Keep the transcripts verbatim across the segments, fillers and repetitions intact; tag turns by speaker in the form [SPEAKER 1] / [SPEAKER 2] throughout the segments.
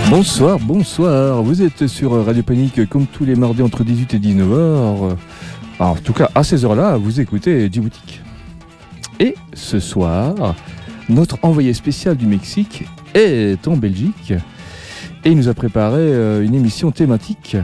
[SPEAKER 1] Bonsoir, bonsoir. Vous êtes sur Radio Panique comme tous les mardis entre dix-huit et dix-neuf heures. Alors, en tout cas, à ces heures-là, vous écoutez Djiboutique. Et ce soir, notre envoyé spécial du Mexique est en Belgique et il nous a préparé une émission thématique.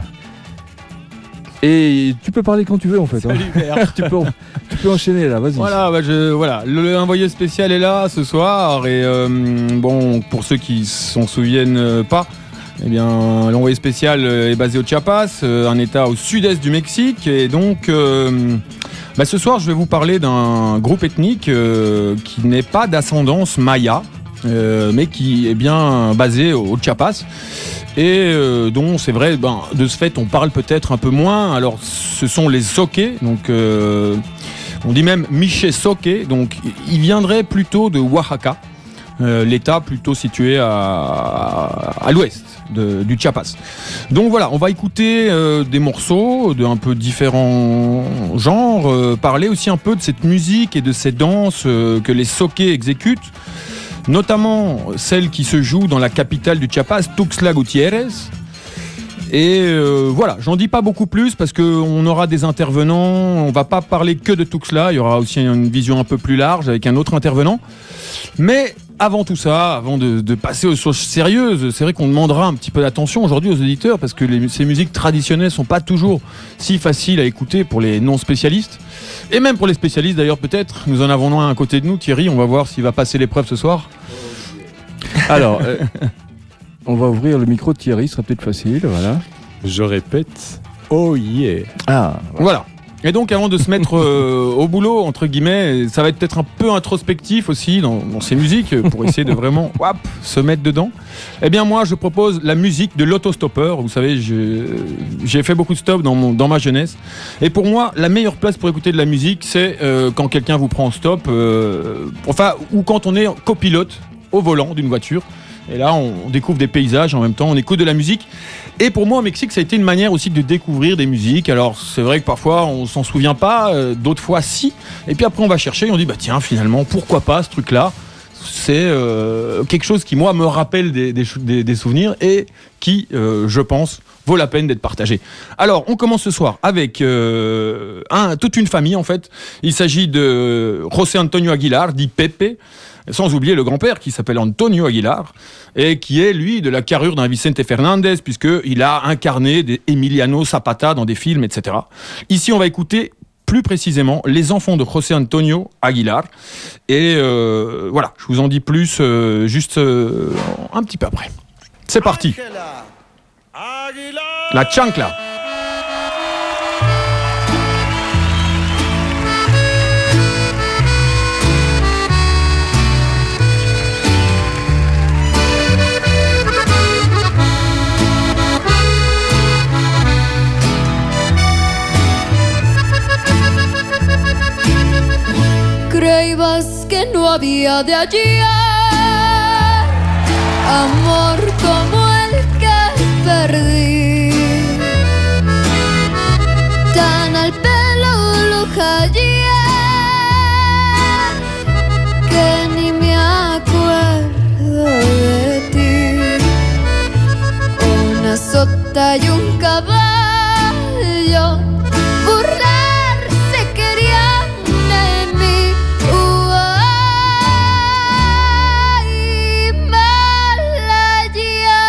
[SPEAKER 1] Et tu peux parler quand tu veux en fait.
[SPEAKER 2] Salut,
[SPEAKER 1] hein. tu, peux, tu peux enchaîner là, vas-y.
[SPEAKER 2] Voilà, bah je, voilà. Le envoyé spécial est là ce soir. Et euh, bon, pour ceux qui s'en souviennent pas, eh bien, l'envoyé spécial est basé au Chiapas, un état au sud-est du Mexique. Et donc, euh, bah ce soir, je vais vous parler d'un groupe ethnique euh, qui n'est pas d'ascendance maya, euh, mais qui est bien basé au Chiapas. Et euh, dont c'est vrai, ben, de ce fait on parle peut-être un peu moins. Alors ce sont les Zoqué, donc euh, on dit même Miché Zoqué, donc il viendrait plutôt de Oaxaca, euh, l'état plutôt situé à, à, à l'ouest de, du Chiapas. Donc voilà, on va écouter euh, des morceaux de un peu différents genres, euh, parler aussi un peu de cette musique et de ces danses euh, que les Zoqué exécutent, notamment celle qui se joue dans la capitale du Chiapas, Tuxtla Gutiérrez. Et euh, voilà, j'en dis pas beaucoup plus parce qu'on aura des intervenants, on va pas parler que de Tuxtla, il y aura aussi une vision un peu plus large avec un autre intervenant. Mais avant tout ça, avant de, de passer aux choses sérieuses, c'est vrai qu'on demandera un petit peu d'attention aujourd'hui aux auditeurs parce que les, ces musiques traditionnelles sont pas toujours si faciles à écouter pour les non-spécialistes. Et même pour les spécialistes d'ailleurs peut-être. Nous en avons un à côté de nous, Thierry, on va voir s'il va passer l'épreuve ce soir.
[SPEAKER 1] Alors, euh, on va ouvrir le micro de Thierry, ce sera peut-être facile, voilà.
[SPEAKER 3] Je répète, oh yeah.
[SPEAKER 1] Ah,
[SPEAKER 2] voilà. voilà. Et donc avant de se mettre euh, au boulot, entre guillemets, ça va être peut-être un peu introspectif aussi dans, dans ces musiques, pour essayer de vraiment wap, se mettre dedans. Eh bien moi je propose la musique de l'autostoppeur. Vous savez, je, j'ai fait beaucoup de stop dans, mon, dans ma jeunesse. Et pour moi, la meilleure place pour écouter de la musique, c'est euh, quand quelqu'un vous prend en stop, euh, enfin, ou quand on est copilote au volant d'une voiture. Et là, on découvre des paysages en même temps, on écoute de la musique. Et pour moi, au Mexique, ça a été une manière aussi de découvrir des musiques. Alors, c'est vrai que parfois, on s'en souvient pas, euh, d'autres fois, si. Et puis après, on va chercher et on dit, bah tiens, finalement, pourquoi pas ce truc-là ? C'est euh, quelque chose qui, moi, me rappelle des, des, des, des souvenirs et qui, euh, je pense, vaut la peine d'être partagé. Alors, on commence ce soir avec euh, un, toute une famille, en fait. Il s'agit de José Antonio Aguilar, dit Pepe, sans oublier le grand-père qui s'appelle Antonio Aguilar et qui est, lui, de la carrure d'un Vicente Fernandez puisqu'il a incarné des Emiliano Zapata dans des films, et cetera. Ici, on va écouter plus précisément les enfants de José Antonio Aguilar. Et euh, voilà, je vous en dis plus euh, juste euh, un petit peu après. C'est parti. La chancla.
[SPEAKER 4] Creías que no había de ayer amor como el que perdí, tan al pelo lo hallé que ni me acuerdo de ti. Una sota y un caballo Malaya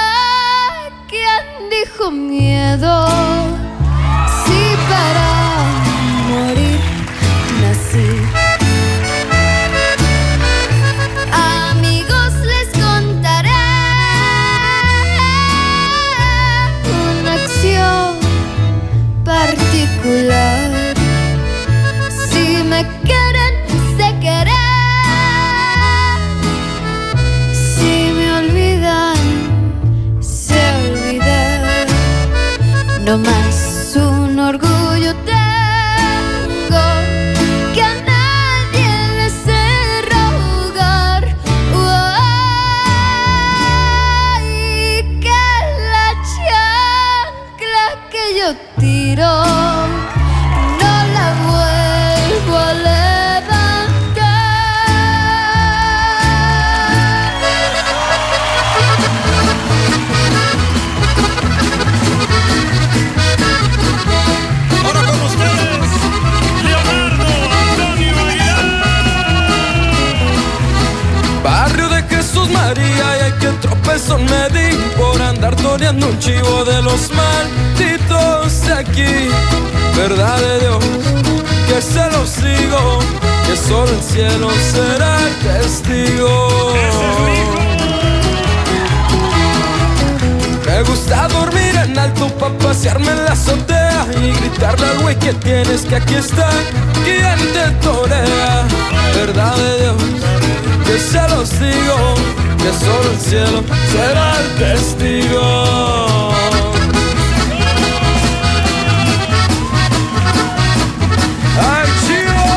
[SPEAKER 5] pesos me di por andar toreando un chivo de los malditos de aquí. Verdad de Dios, que se lo sigo, que solo el cielo será el testigo. Me gusta dormir en alto pa' pasearme en la azotea y gritarle al güey que tienes que aquí está quien te torea. Verdad de Dios, que se los digo, que solo el cielo será el testigo. ¡Ay, chivo!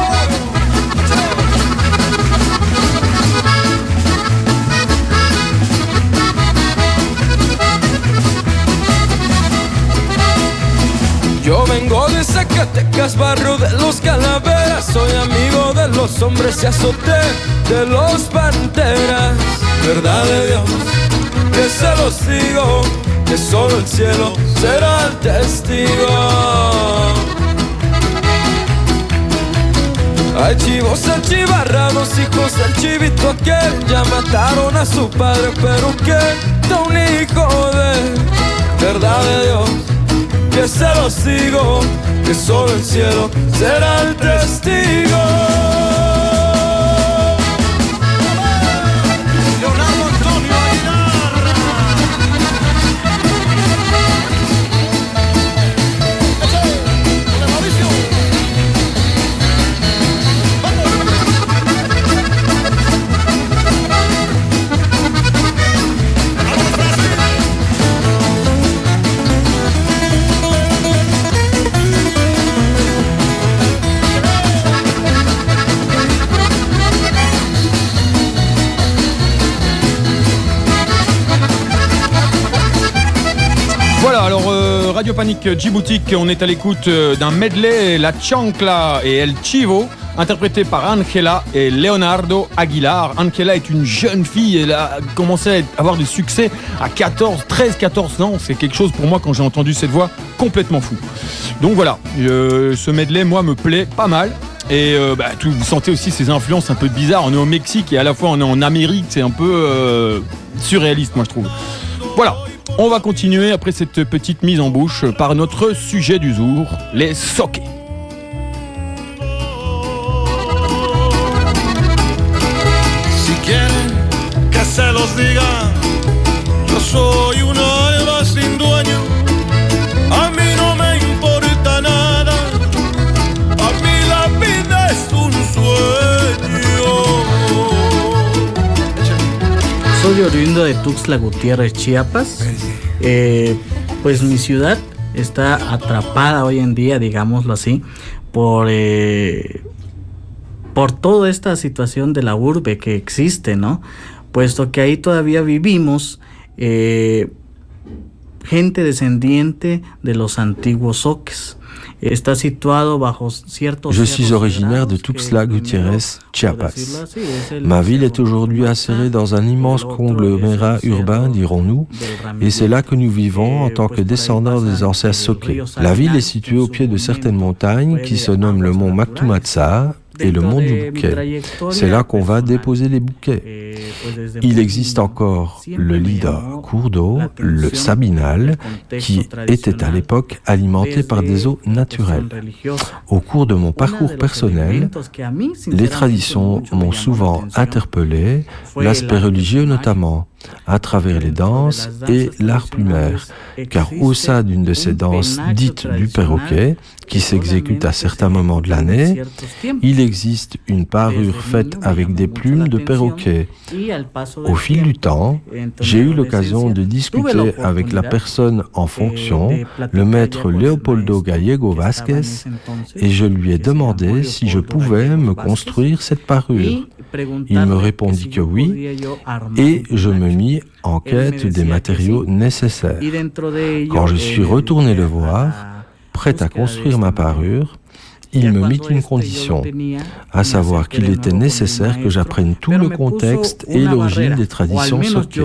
[SPEAKER 5] Yo vengo de Zacatecas, barrio de los Calaveras. Soy amigo de los hombres y azoté de los panteras. Verdad de Dios, que se los digo, que solo el cielo será el testigo. Hay chivos achivarrados, hijos del chivito aquel. Ya mataron a su padre, pero que da un hijo de verdad de Dios, que se los digo, que solo el cielo será el testigo. Leonardo Antonio Aguilar. Mauricio.
[SPEAKER 2] Voilà, alors euh, Radio Panique Djiboutique, on est à l'écoute euh, d'un medley, La Chancla et El Chivo, interprété par Angela et Leonardo Aguilar. Angela est une jeune fille, elle a commencé à avoir du succès à quatorze, treize, quatorze ans. C'est quelque chose pour moi quand j'ai entendu cette voix complètement fou. Donc voilà, euh, ce medley, moi, me plaît pas mal. Et euh, bah, tout, vous sentez aussi ces influences un peu bizarres. On est au Mexique et à la fois on est en Amérique, c'est un peu euh, surréaliste, moi je trouve. Voilà. On va continuer après cette petite mise en bouche par notre sujet du jour, les soques.
[SPEAKER 5] Si quieren que se los diga, yo soy un alma sin dueño. A mí no me importa nada, a mí la vida es un sueño.
[SPEAKER 6] Soy oriundo de Tuxtla Gutiérrez, Chiapas. Eh, pues mi ciudad está atrapada hoy en día, digámoslo así, por, eh, por toda esta situación de la urbe que existe, ¿no? Puesto que ahí todavía vivimos eh, gente descendiente de los antiguos soques. Está situado bajo ciertos.
[SPEAKER 3] Je suis originaire de Tuxtla Gutiérrez, Chiapas. Ma ville est aujourd'hui insérée dans un immense conglomérat urbain, dirons-nous, et c'est là que nous vivons en tant que descendants des anciens soques. La ville est située au pied de certaines montagnes qui se nomment le mont Mactumatzá et le mont du bouquet. C'est là qu'on va déposer les bouquets. Il existe encore le Lida, cours d'eau, le Sabinal, qui était à l'époque alimenté par des eaux naturelles. Au cours de mon parcours personnel, les traditions m'ont souvent interpellé, l'aspect religieux notamment, à travers les danses et l'art plumaire, car au sein d'une de ces danses dites du perroquet, qui s'exécute à certains moments de l'année, il existe une parure faite avec des plumes de perroquet. Au fil du temps, j'ai eu l'occasion de discuter avec la personne en fonction, le maître Leopoldo Gallego Vázquez, et je lui ai demandé si je pouvais me construire cette parure. Il me répondit que oui, et je me mis en quête des matériaux nécessaires. Quand je suis retourné le voir, prêt à construire ma parure, il me mit une condition, à savoir qu'il était nécessaire que j'apprenne tout le contexte et l'origine des traditions soques.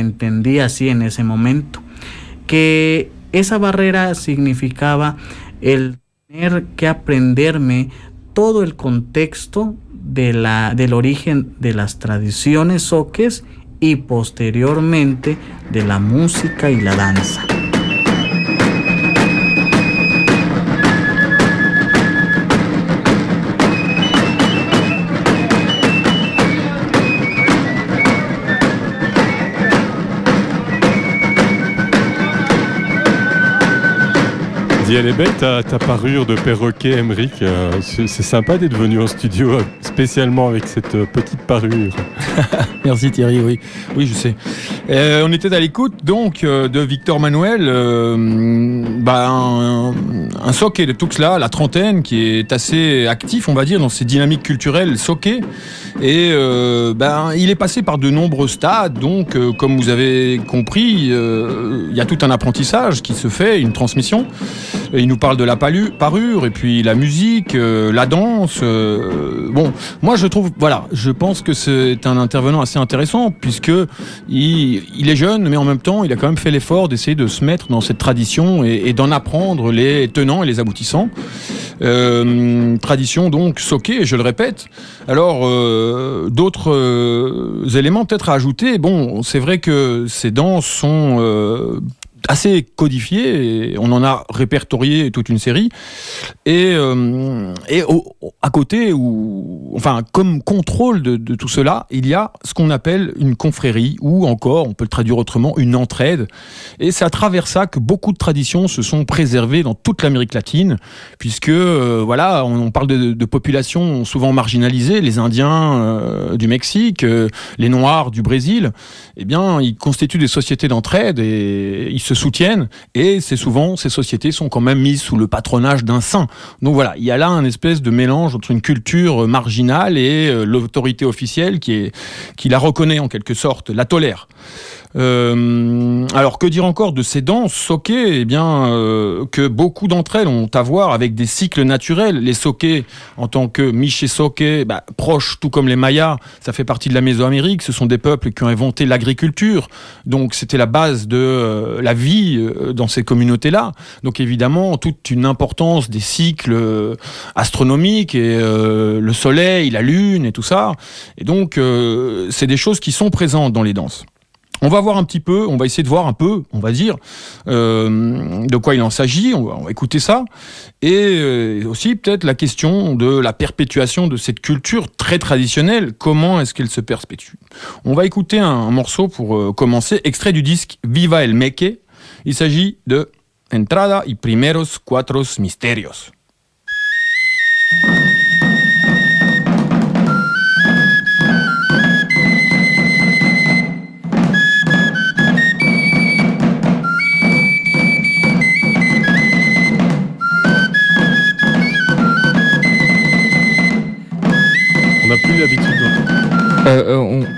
[SPEAKER 6] Que esa barrera significaba el tener que aprenderme todo el contexto de la, del origen de las tradiciones soques y posteriormente de la música y la danza.
[SPEAKER 7] Dis, elle est belle ta, ta parure de perroquet, Emeric. Euh, c'est, c'est sympa d'être venu en studio spécialement avec cette petite parure.
[SPEAKER 2] Merci Thierry, oui, oui je sais. Euh, on était à l'écoute donc euh, de Victor Manuel, euh, bah, un, un soké de Tuxtla, la trentaine, qui est assez actif, on va dire, dans ses dynamiques culturelles soké. Et euh, bah, il est passé par de nombreux stades, donc euh, comme vous avez compris, euh, il y a tout un apprentissage qui se fait, une transmission. Et il nous parle de la palu, parure, et puis la musique, euh, la danse. Euh, bon, moi je trouve, voilà, je pense que c'est un intervenant assez intéressant, puisque il, il est jeune, mais en même temps, il a quand même fait l'effort d'essayer de se mettre dans cette tradition et, et d'en apprendre les tenants et les aboutissants. Euh, tradition donc soké, je le répète. Alors, euh, d'autres euh, éléments peut-être à ajouter. Bon, c'est vrai que ces danses sont euh, assez codifié, et on en a répertorié toute une série. Et, euh, et au, à côté, ou, enfin, comme contrôle de, de tout cela, il y a ce qu'on appelle une confrérie, ou encore, on peut le traduire autrement, une entraide. Et c'est à travers ça que beaucoup de traditions se sont préservées dans toute l'Amérique latine, puisque, euh, voilà, on, on parle de, de populations souvent marginalisées, les Indiens euh, du Mexique, euh, les Noirs du Brésil, eh bien, ils constituent des sociétés d'entraide et ils se soutiennent, et c'est souvent, ces sociétés sont quand même mises sous le patronage d'un saint. Donc voilà, il y a là un espèce de mélange entre une culture marginale et euh, l'autorité officielle qui, est, qui la reconnaît en quelque sorte, la tolère. Euh, alors que dire encore de ces danses soké? Eh bien, euh, que beaucoup d'entre elles ont à voir avec des cycles naturels. Les soké, en tant que miché soké, bah, proches, tout comme les Mayas, ça fait partie de la Mésoamérique. Ce sont des peuples qui ont inventé l'agriculture. Donc, c'était la base de euh, la vie euh, dans ces communautés-là. Donc, évidemment, toute une importance des cycles euh, astronomiques et euh, le soleil, la lune et tout ça. Et donc, euh, c'est des choses qui sont présentes dans les danses. On va voir un petit peu, on va essayer de voir un peu, on va dire, euh, de quoi il en s'agit, on va, on va écouter ça. Et euh, aussi peut-être la question de la perpétuation de cette culture très traditionnelle, comment est-ce qu'elle se perpétue. On va écouter un, un morceau pour euh, commencer, extrait du disque Viva el Meque. Il s'agit de Entrada y Primeros Cuatros Misterios.
[SPEAKER 7] On n'a plus l'habitude d'entendre.
[SPEAKER 1] Euh, euh, on...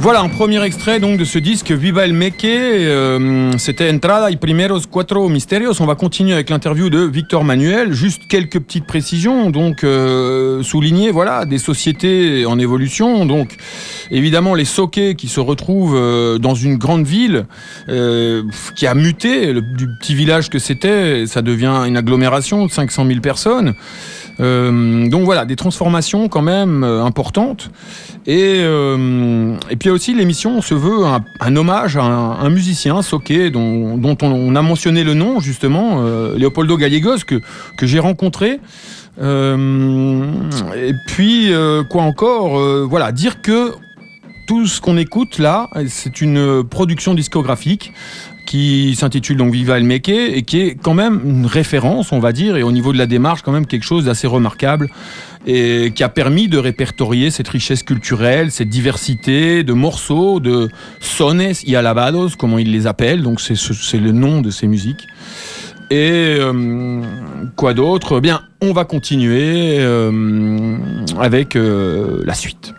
[SPEAKER 2] Voilà un premier extrait donc de ce disque Viva el Meque. Euh, c'était Entrada y Primeros Cuatro Misterios. On va continuer avec l'interview de Víctor Manuel. Juste quelques petites précisions. Donc euh, souligner voilà des sociétés en évolution. Donc évidemment les soquets qui se retrouvent euh, dans une grande ville euh, qui a muté le, du petit village que c'était, ça devient une agglomération de cinq cent mille personnes. Euh, donc voilà, des transformations quand même euh, importantes. Et, euh, et puis aussi l'émission se veut un, un hommage à un, un musicien, soqué, dont, dont on, on a mentionné le nom justement, euh, Leopoldo Gallegos, que, que j'ai rencontré. Euh, et puis euh, quoi encore, euh, voilà, dire que tout ce qu'on écoute là, c'est une production discographique qui s'intitule donc Viva el Meque et qui est quand même une référence, on va dire, et au niveau de la démarche quand même quelque chose d'assez remarquable et qui a permis de répertorier cette richesse culturelle, cette diversité de morceaux, de sones y alabados, comme ils les appellent, donc c'est, c'est le nom de ces musiques. Et euh, quoi d'autre ? Bien, on va continuer euh, avec euh, la suite.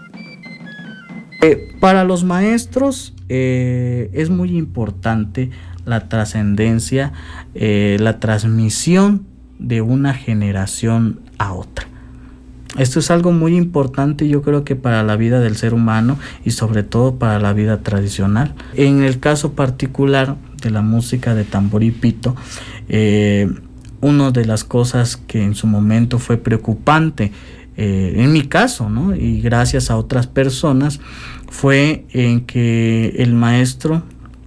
[SPEAKER 6] Eh, para los maestros eh, es muy importante la trascendencia, eh, la transmisión de una generación a otra. Esto es algo muy importante, yo creo que para la vida del ser humano y sobre todo para la vida tradicional. En el caso particular de la música de tambor y pito, eh, una de las cosas que en su momento fue preocupante, Eh, en mi caso, ¿no? Y gracias a otras personas, fue en que el maestro,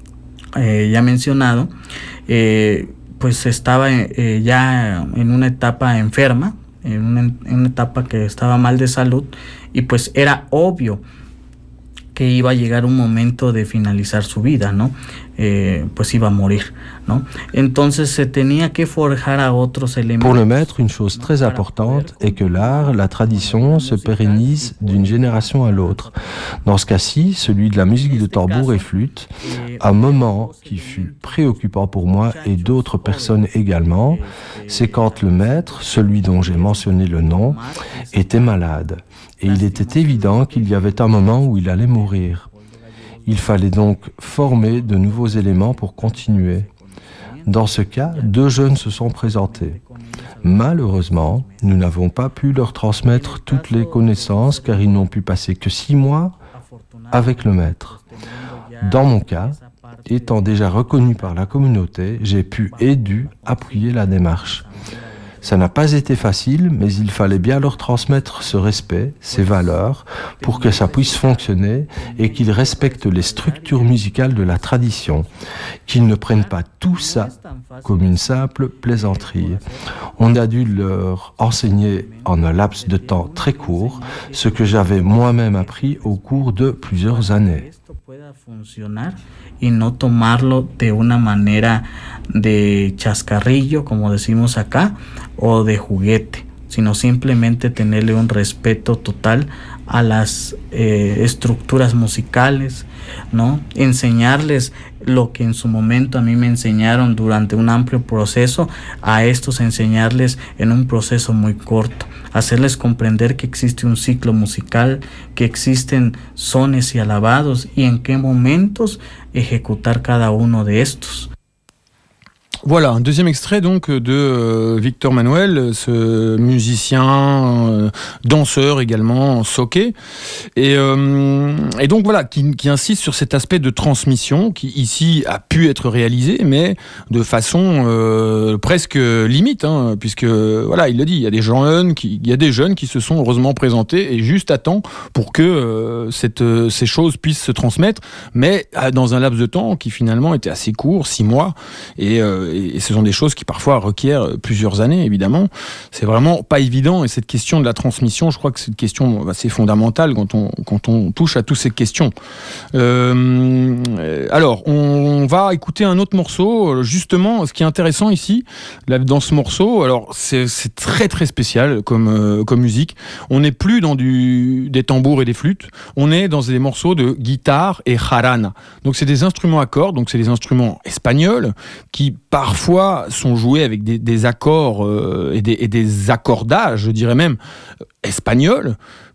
[SPEAKER 6] eh, ya mencionado, eh, pues estaba eh, ya en una etapa enferma, en una, en una etapa que estaba mal de salud, y pues era obvio que iba a llegar un momento de finalizar su vida, ¿no? Eh, pues iba a morir, ¿no? Entonces se tenía que forjar a otros elementos.
[SPEAKER 3] Pour le maître, une chose très importante est que l'art, la tradition se pérennise d'une génération à l'autre. Dans ce cas-ci, celui de la musique de tambour et flûte, un moment qui fut préoccupant pour moi et d'autres personnes également, c'est quand le maître, celui dont j'ai mentionné le nom, était malade. Et il était évident qu'il y avait un moment où il allait mourir. Il fallait donc former de nouveaux éléments pour continuer. Dans ce cas, deux jeunes se sont présentés. Malheureusement, nous n'avons pas pu leur transmettre toutes les connaissances car ils n'ont pu passer que six mois avec le maître. Dans mon cas, étant déjà reconnu par la communauté, j'ai pu et dû appuyer la démarche. Ça n'a pas été facile, mais il fallait bien leur transmettre ce respect, ces valeurs, pour que ça puisse fonctionner et qu'ils respectent les structures musicales de la tradition, qu'ils ne prennent pas tout ça comme une simple plaisanterie. On a dû leur enseigner en un laps de temps très court, ce que j'avais moi-même appris au cours de plusieurs années.
[SPEAKER 6] Y no tomarlo de una manera de chascarrillo, como decimos acá, o de juguete, sino simplemente tenerle un respeto total a las eh, estructuras musicales, ¿no? Enseñarles lo que en su momento a mí me enseñaron durante un amplio proceso, a estos enseñarles en un proceso muy corto, hacerles comprender que existe un ciclo musical, que existen sones y alabados y en qué momentos ejecutar cada uno de estos.
[SPEAKER 2] Voilà, un deuxième extrait donc de euh, Víctor Manuel, ce musicien, euh, danseur également, soqué, et, euh, et donc voilà, qui, qui insiste sur cet aspect de transmission qui ici a pu être réalisé, mais de façon euh, presque limite, hein, puisque voilà, il le dit, il y a des jeunes qui, il y a des jeunes qui se sont heureusement présentés et juste à temps pour que euh, cette, ces choses puissent se transmettre, mais dans un laps de temps qui finalement était assez court, six mois, et euh, et ce sont des choses qui parfois requièrent plusieurs années, évidemment. C'est vraiment pas évident, et cette question de la transmission, je crois que c'est une question assez fondamentale quand on, quand on touche à toutes ces questions. Euh, alors, on va écouter un autre morceau. Justement, ce qui est intéressant ici, là, dans ce morceau, alors c'est, c'est très très spécial comme, euh, comme musique. On n'est plus dans du, des tambours et des flûtes, on est dans des morceaux de guitare et jarana. Donc c'est des instruments à cordes, donc c'est des instruments espagnols qui parfois sont joués avec des, des accords euh, et, des, et des accordages, je dirais même, espagnols,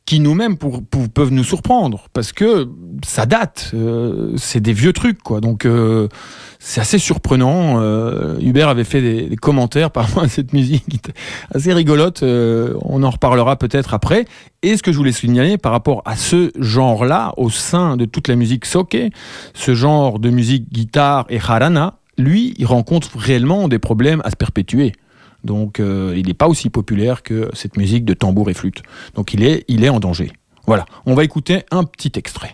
[SPEAKER 2] qui nous-mêmes pour, pour, peuvent nous surprendre, parce que ça date, euh, c'est des vieux trucs, quoi. Donc euh, c'est assez surprenant. Euh, Hubert avait fait des, des commentaires par rapport à cette musique assez rigolote, euh, on en reparlera peut-être après. Et ce que je voulais signaler par rapport à ce genre-là, au sein de toute la musique soke, ce genre de musique guitare et jarana, lui, il rencontre réellement des problèmes à se perpétuer. Donc euh, il n'est pas aussi populaire que cette musique de tambour et flûte. Donc il est, il est en danger. Voilà, on va écouter un petit extrait.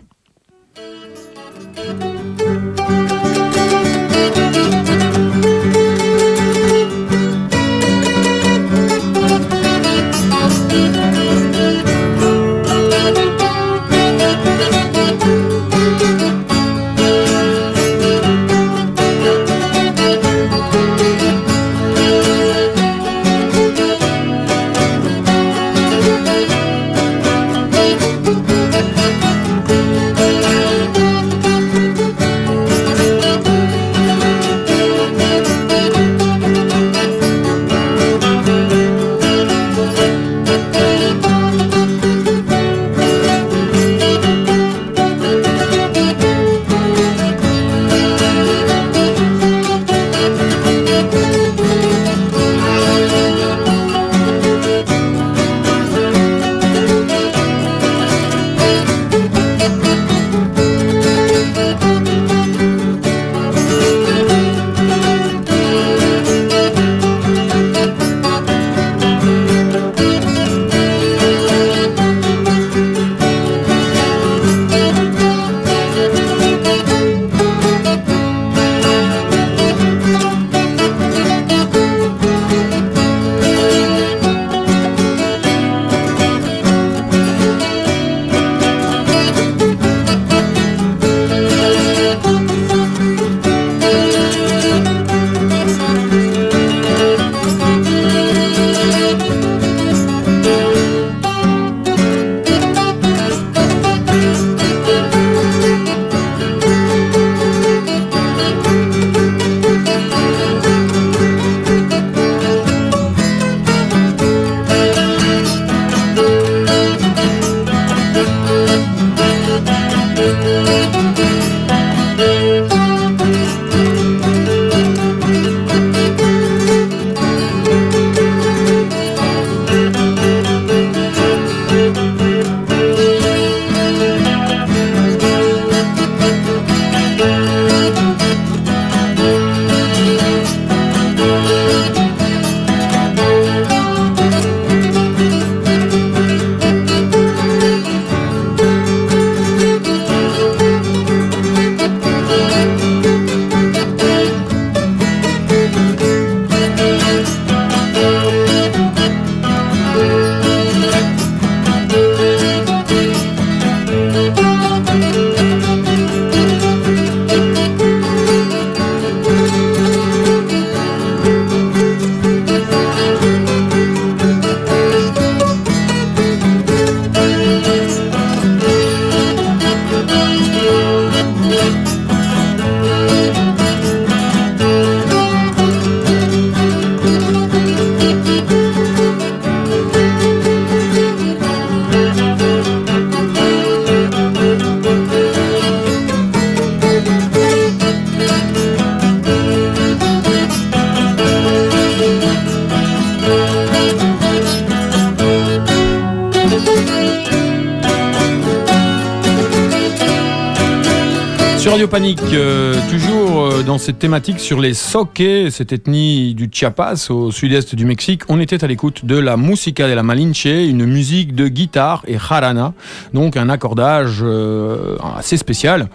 [SPEAKER 2] Sur Radio Panique, euh, toujours euh, dans cette thématique sur les soke, cette ethnie du Chiapas au sud-est du Mexique, on était à l'écoute de la música de la Malinche, une musique de guitare et jarana, donc un accordage euh, assez spécial.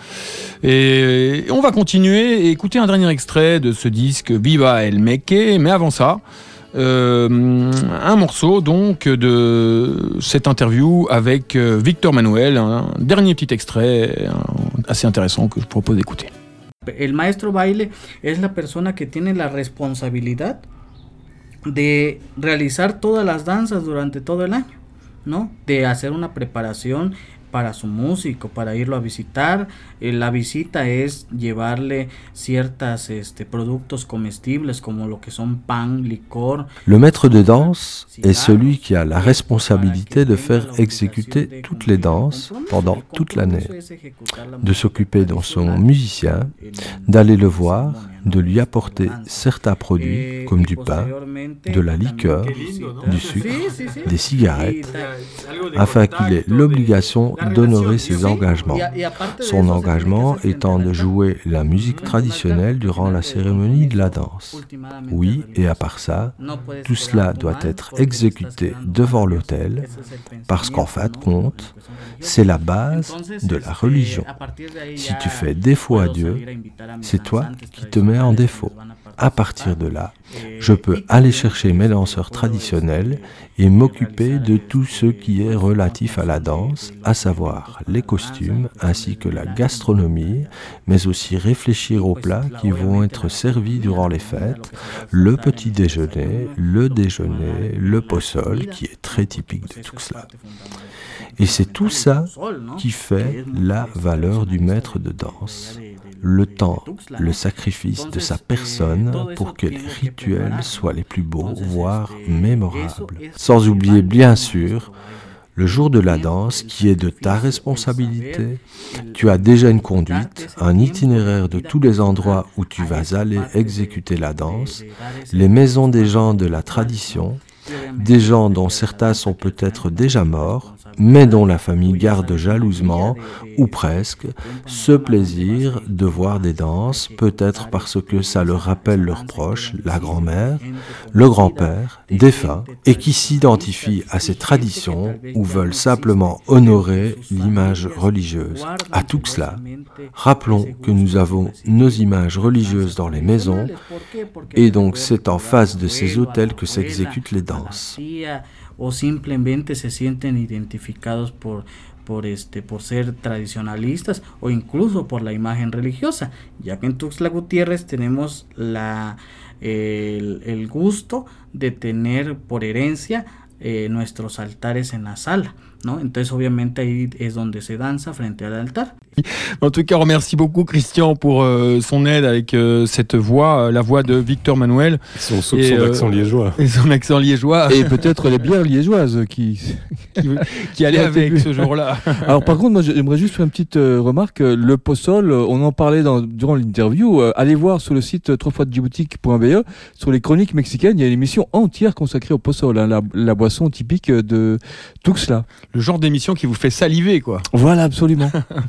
[SPEAKER 2] Et on va continuer et écouter un dernier extrait de ce disque Viva el Meque, mais avant ça, Euh, un morceau donc de cette interview avec Víctor Manuel, un dernier petit extrait assez intéressant que je propose d'écouter.
[SPEAKER 6] El maestro baile es la persona que tiene la responsabilidad de realizar todas las danzas durante todo el año, ¿no? De hacer una preparación para su músico, para irlo a visitar. Eh, la visita es llevarle ciertos este, productos comestibles como lo que son pan, licor.
[SPEAKER 3] Le maître de danse est celui qui a la responsabilité de faire exécuter toutes les danses pendant toute l'année, de s'occuper de son musicien, d'aller le voir, de lui apporter certains produits comme du pain, de la liqueur, du sucre, des cigarettes, afin qu'il ait l'obligation d'honorer ses engagements. Son engagement étant de jouer la musique traditionnelle durant la cérémonie de la danse. Oui, et à part ça, tout cela doit être exécuté devant l'autel, parce qu'en fin de compte, c'est la base de la religion. Si tu fais défaut à Dieu, c'est toi qui te mets en défaut. À partir de là, je peux aller chercher mes danseurs traditionnels et m'occuper de tout ce qui est relatif à la danse, à savoir les costumes ainsi que la gastronomie, mais aussi réfléchir aux plats qui vont être servis durant les fêtes, le petit déjeuner, le déjeuner, le possol qui est très typique de Tuxtla. Et c'est tout ça qui fait la valeur du maître de danse. Le temps, le sacrifice de sa personne pour que les rituels soient les plus beaux, voire mémorables. Sans oublier, bien sûr, le jour de la danse qui est de ta responsabilité. Tu as déjà une conduite, un itinéraire de tous les endroits où tu vas aller exécuter la danse, les maisons des gens de la tradition, des gens dont certains sont peut-être déjà morts, mais dont la famille garde jalousement, ou presque, ce plaisir de voir des danses, peut-être parce que ça leur rappelle leurs proches, la grand-mère, le grand-père, défunts, et qui s'identifient à ces traditions ou veulent simplement honorer l'image religieuse. À Tuxtla, rappelons que nous avons nos images religieuses dans les maisons, et donc c'est en face de ces autels que s'exécutent les danses.
[SPEAKER 6] O simplemente se sienten identificados por, por, este, por ser tradicionalistas o incluso por la imagen religiosa, ya que en Tuxtla Gutiérrez tenemos la, el, el gusto de tener por herencia eh, nuestros altares en la sala, ¿no? Entonces obviamente ahí es donde se danza frente al altar.
[SPEAKER 2] En tout cas, on remercie beaucoup Christian pour euh, son aide avec euh, cette voix, euh, la voix de Victor Manuel.
[SPEAKER 7] Son, son, et, son euh, accent liégeois.
[SPEAKER 2] Et son accent liégeois.
[SPEAKER 1] Et peut-être les bières liégeoises qui,
[SPEAKER 2] qui, qui allaient avec ce jour-là.
[SPEAKER 1] Alors par contre, moi j'aimerais juste faire une petite euh, remarque. Le possol, on en parlait dans, durant l'interview. Euh, allez voir sur le site trois fois djiboutique point b e, sur les chroniques mexicaines, il y a une émission entière consacrée au possol, hein, la, la boisson typique de Tuxtla.
[SPEAKER 2] Le genre d'émission qui vous fait saliver, quoi.
[SPEAKER 1] Voilà, absolument.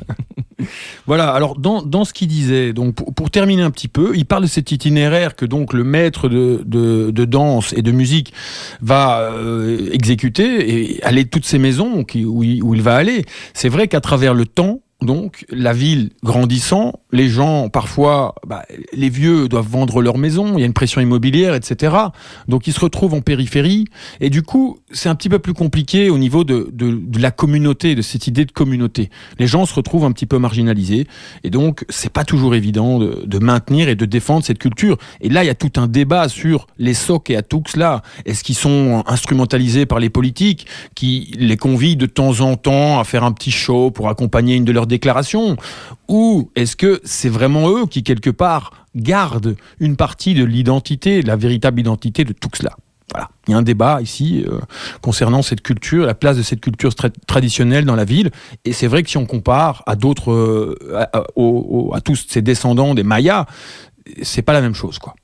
[SPEAKER 2] Voilà, alors dans, dans ce qu'il disait, donc pour, pour terminer un petit peu, il parle de cet itinéraire que donc le maître de, de, de danse et de musique va euh, exécuter et aller de toutes ces maisons qui, où, il, où il va aller. C'est vrai qu'à travers le temps, donc, la ville grandissant, les gens, parfois, bah, les vieux doivent vendre leur maison, il y a une pression immobilière, et cetera. Donc, ils se retrouvent en périphérie. Et du coup, c'est un petit peu plus compliqué au niveau de, de, de la communauté, de cette idée de communauté. Les gens se retrouvent un petit peu marginalisés. Et donc, c'est pas toujours évident de, de maintenir et de défendre cette culture. Et là, il y a tout un débat sur les socs et à Tuxtla. Est-ce qu'ils sont instrumentalisés par les politiques qui les convient de temps en temps à faire un petit show pour accompagner une de leurs déclaration, ou est-ce que c'est vraiment eux qui, quelque part, gardent une partie de l'identité, de la véritable identité de Tuxtla? Voilà. Il y a un débat ici euh, concernant cette culture, la place de cette culture tra- traditionnelle dans la ville, et c'est vrai que si on compare à d'autres, euh, à, à, à, à tous ces descendants des Mayas, c'est pas la même chose, quoi.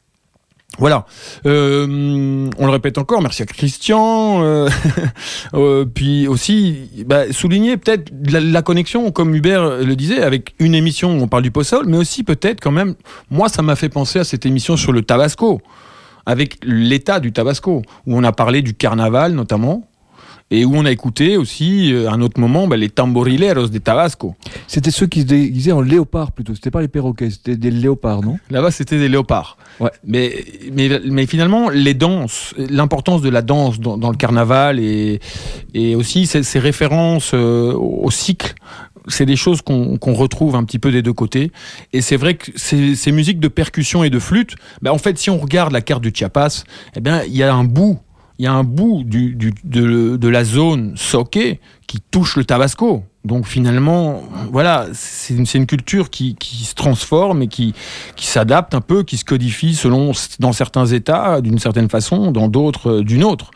[SPEAKER 2] Voilà, euh, on le répète encore, merci à Christian, euh, euh, puis aussi bah, souligner peut-être la, la connexion, comme Hubert le disait, avec une émission où on parle du possol, mais aussi peut-être quand même, moi ça m'a fait penser à cette émission sur le Tabasco, avec l'état du Tabasco, où on a parlé du carnaval notamment, et où on a écouté aussi, à un autre moment, bah, les tamborileros de Tabasco.
[SPEAKER 1] C'était ceux qui se déguisaient en léopard plutôt, c'était pas les perroquets, c'était des léopards, non?
[SPEAKER 2] Là-bas, c'était des léopards.
[SPEAKER 1] Ouais.
[SPEAKER 2] Mais, mais, mais finalement, les danses, l'importance de la danse dans, dans le carnaval et, et aussi ces, ces références euh, au cycle, c'est des choses qu'on, qu'on retrouve un petit peu des deux côtés. Et c'est vrai que ces, ces musiques de percussion et de flûte, bah, en fait, si on regarde la carte du Chiapas, eh bien, il y a un bout il y a un bout du, du, de, de la zone soquée qui touche le tabasco. Donc finalement, voilà, c'est une, c'est une culture qui, qui se transforme et qui, qui s'adapte un peu, qui se codifie selon, dans certains États d'une certaine façon, dans d'autres d'une autre.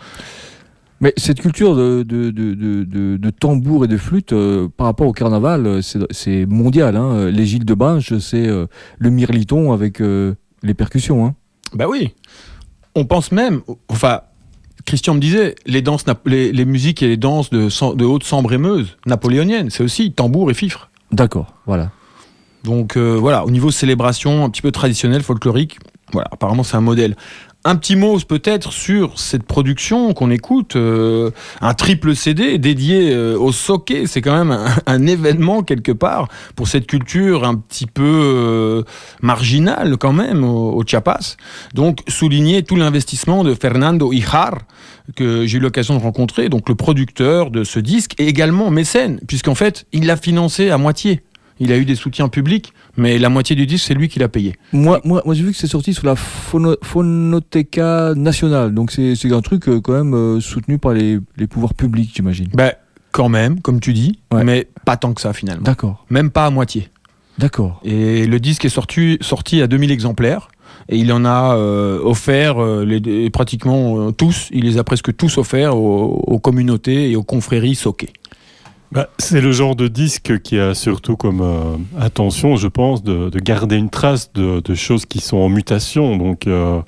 [SPEAKER 1] Mais cette culture de, de, de, de, de, de tambour et de flûte, euh, par rapport au carnaval, c'est, c'est mondial. Hein. Les Gilles de Binche, c'est euh, le mirliton avec euh, les percussions. Hein.
[SPEAKER 2] Bah oui. On pense même, enfin, Christian me disait, les danses, les, les musiques et les danses de, de haute sambrémeuse napoléonienne, c'est aussi tambour et fifre.
[SPEAKER 1] D'accord, voilà.
[SPEAKER 2] Donc euh, voilà, au niveau célébration, un petit peu traditionnel, folklorique, voilà, apparemment c'est un modèle. Un petit mot peut-être sur cette production qu'on écoute, euh, un triple C D dédié euh, au soké, c'est quand même un, un événement quelque part pour cette culture un petit peu euh, marginale quand même au, au Chiapas. Donc souligner tout l'investissement de Fernando Ijar, que j'ai eu l'occasion de rencontrer, donc le producteur de ce disque, et également mécène, puisqu'en fait il l'a financé à moitié. Il a eu des soutiens publics, mais la moitié du disque, c'est lui qui l'a payé.
[SPEAKER 1] Moi, moi, moi j'ai vu que c'est sorti sous la Phono- Phonoteca nationale, donc c'est, c'est un truc euh, quand même euh, soutenu par les, les pouvoirs publics, j'imagine.
[SPEAKER 2] Ben, quand même, comme tu dis, ouais. Mais pas tant que ça finalement.
[SPEAKER 1] D'accord.
[SPEAKER 2] Même pas à moitié.
[SPEAKER 1] D'accord.
[SPEAKER 2] Et le disque est sorti, sorti à deux mille exemplaires, et il en a euh, offert euh, les, pratiquement euh, tous, il les a presque tous offerts aux, aux communautés et aux confréries soké.
[SPEAKER 7] Bah, c'est le genre de disque qui a surtout comme euh, attention, je pense, de, de garder une trace de, de choses qui sont en mutation. Donc, euh,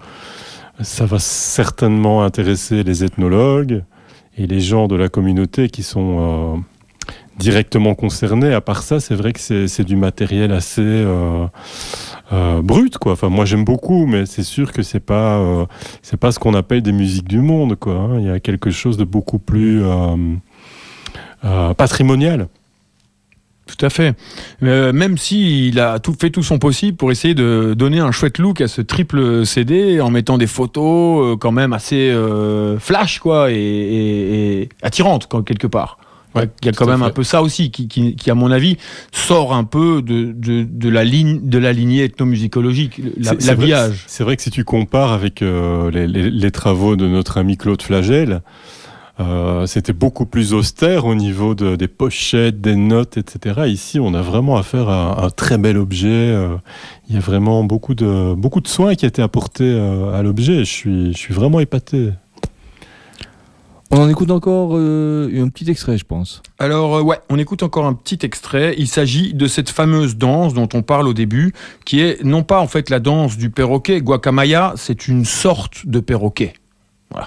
[SPEAKER 7] ça va certainement intéresser les ethnologues et les gens de la communauté qui sont euh, directement concernés. À part ça, c'est vrai que c'est, c'est du matériel assez euh, euh, brut, quoi. Enfin, moi, j'aime beaucoup, mais c'est sûr que c'est pas, euh, c'est pas ce qu'on appelle des musiques du monde, quoi. Hein. Il y a quelque chose de beaucoup plus euh, Euh, patrimonial.
[SPEAKER 2] Tout à fait. Euh, même s'il a tout, fait tout son possible pour essayer de donner un chouette look à ce triple C D en mettant des photos euh, quand même assez euh, flash quoi, et, et, et attirantes quoi, quelque part. Ouais, il y a quand même fait. Un peu ça aussi qui, qui, qui, à mon avis, sort un peu de, de, de, la, ligne, de la lignée ethnomusicologique, la,
[SPEAKER 7] c'est,
[SPEAKER 2] l'habillage.
[SPEAKER 7] C'est vrai, c'est vrai que si tu compares avec euh, les, les, les travaux de notre ami Claude Flagel, Euh, c'était beaucoup plus austère au niveau de, des pochettes, des notes, et cetera. Ici, on a vraiment affaire à un très bel objet. Euh, il y a vraiment beaucoup de, beaucoup de soins qui étaient apportés euh, à l'objet. Je suis, je suis vraiment épaté.
[SPEAKER 1] On en écoute encore euh, un petit extrait, je pense.
[SPEAKER 2] Alors, euh, ouais, on écoute encore un petit extrait. Il s'agit de cette fameuse danse dont on parle au début, qui est non pas en fait la danse du perroquet. Guacamaya, c'est une sorte de perroquet. Voilà.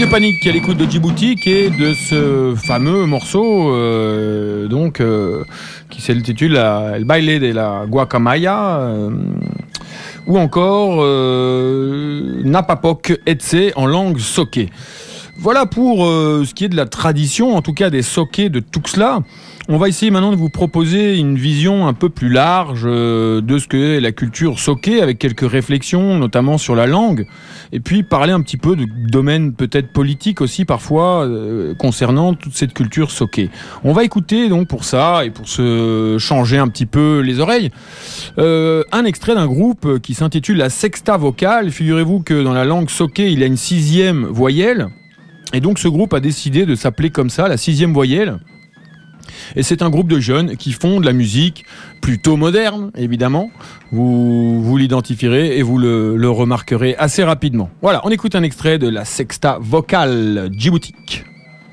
[SPEAKER 2] Panique à l'écoute de Djiboutique et de ce fameux morceau euh, donc euh, qui s'intitule El baile de la guacamaya euh, ou encore euh, Napapok Etse en langue soké. Voilà pour euh, ce qui est de la tradition, en tout cas des sokés de Tuxtla. On va essayer maintenant de vous proposer une vision un peu plus large euh, de ce qu'est la culture soké, avec quelques réflexions, notamment sur la langue, et puis parler un petit peu de domaines peut-être politiques aussi parfois euh, concernant toute cette culture soké. On va écouter donc pour ça, et pour se changer un petit peu les oreilles, euh, un extrait d'un groupe qui s'intitule la Sexta Vocale. Figurez-vous que dans la langue soké, il y a une sixième voyelle, et donc ce groupe a décidé de s'appeler comme ça, la sixième voyelle. Et c'est un groupe de jeunes qui font de la musique plutôt moderne, évidemment. Vous, vous l'identifierez et vous le, le remarquerez assez rapidement. Voilà, on écoute un extrait de la Sexta Vocale djiboutique.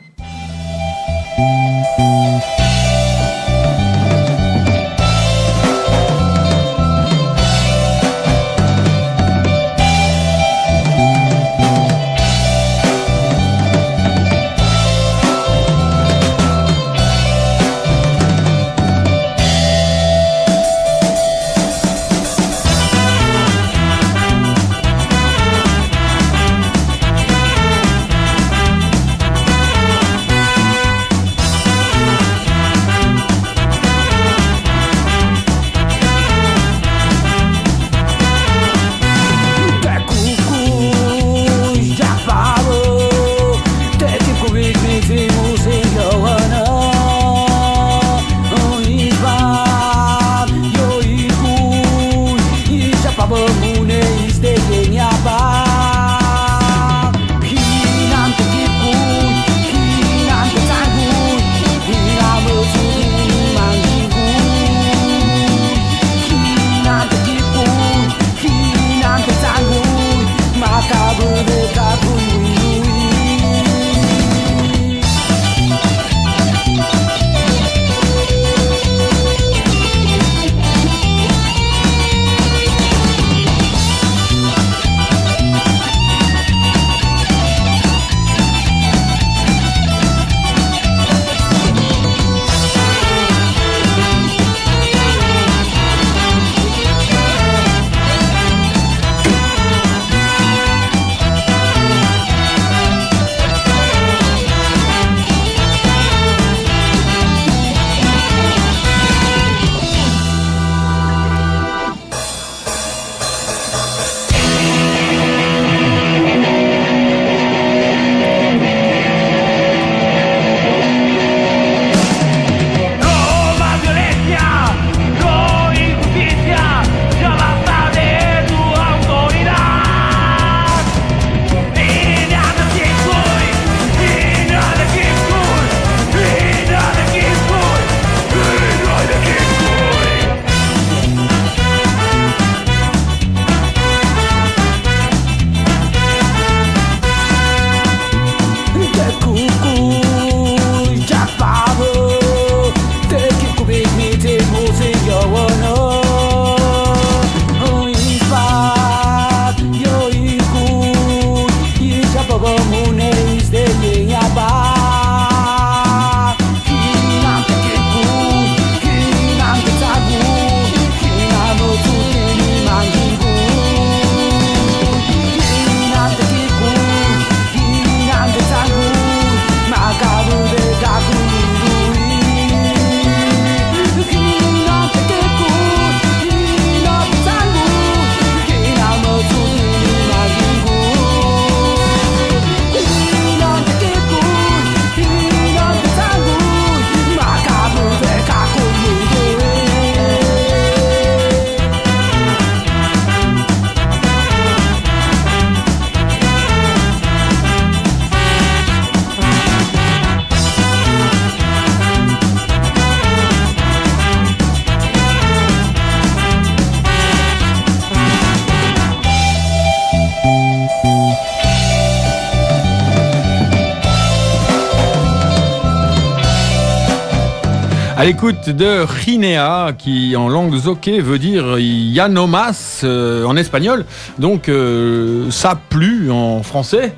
[SPEAKER 2] À l'écoute de Rinea, qui en langue zoké veut dire Yanomas euh, en espagnol, donc euh, ça plu en français.